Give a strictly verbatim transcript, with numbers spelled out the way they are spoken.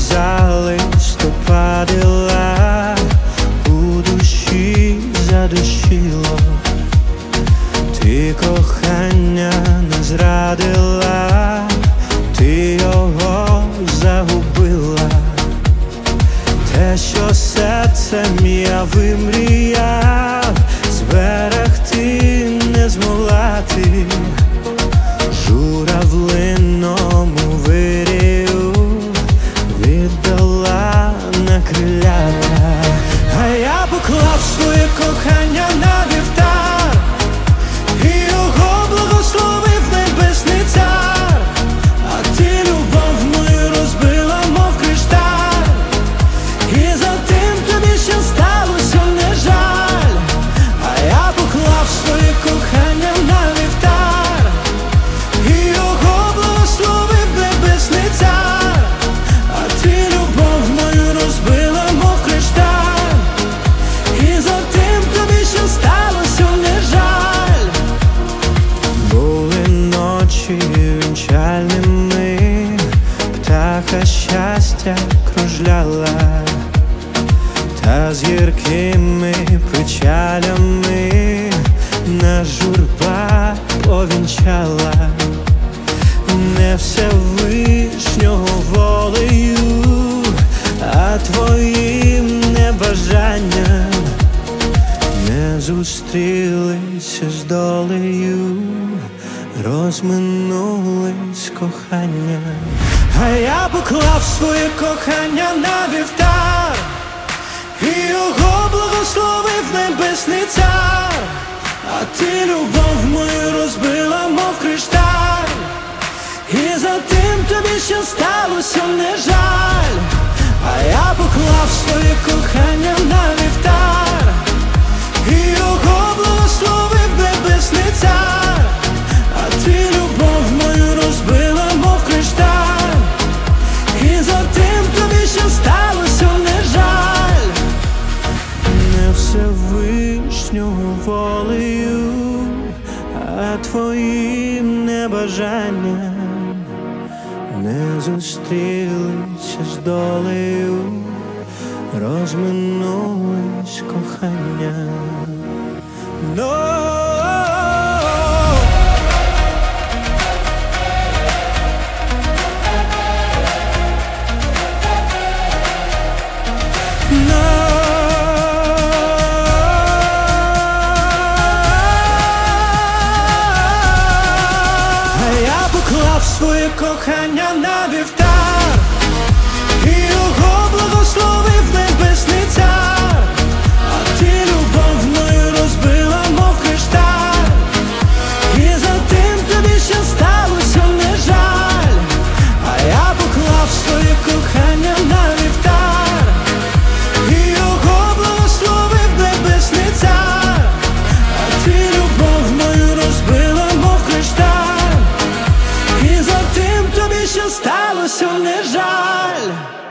за листопади лад у душі задушило. Ти кохання не зрадила, ти його загубила. Те, що серцем я вимріяв, зберегти не змогла ти. Журавлиному вирію віддала на крилята. А я поклав своє кохання на вівтар, і його благословив небесний цар. А ти любов мою розбила, мов кришталь, і за тим тобі ще сталося не жаль. А я поклав своє кохання на вівтар, і його благословив небесний цар. А ти любов мою розбила, мов кришталь, і за тим тобі ще сталося не жаль. Були ночі вінчальними, птаха щастя кружляла, та з гіркими печалями нас журба повінчала. Не Всевишнього волею, а твоїм небажанням не зустрілися з долею, розминулись кохання. А я поклав своє кохання на вівтар, і його благословив небесний цар. А ти любов мою розбила, мов кришталь, і за тим тобі ще сталося не жаль. А я поклав своє кохання на вівтар, і його благословив небесний цар. А ти любов мою розбила, мов кришталь, і за тим тобі ще сталося не жаль. Не Всевишнього волею, а твоїм небажанням не зустрілися з долею, розминулись кохання. No! Поклав своє кохання на вівтар, і його благословив небесний цар. А ти любов мою розбила, мов кришталь, і за тим тобі ще сталося не жаль. А я поклав своє кохання на вівтар, і його благословив небесний цар. А ти любов мою розбила, мов кришталь, і за тим тобі ще сталося не жаль.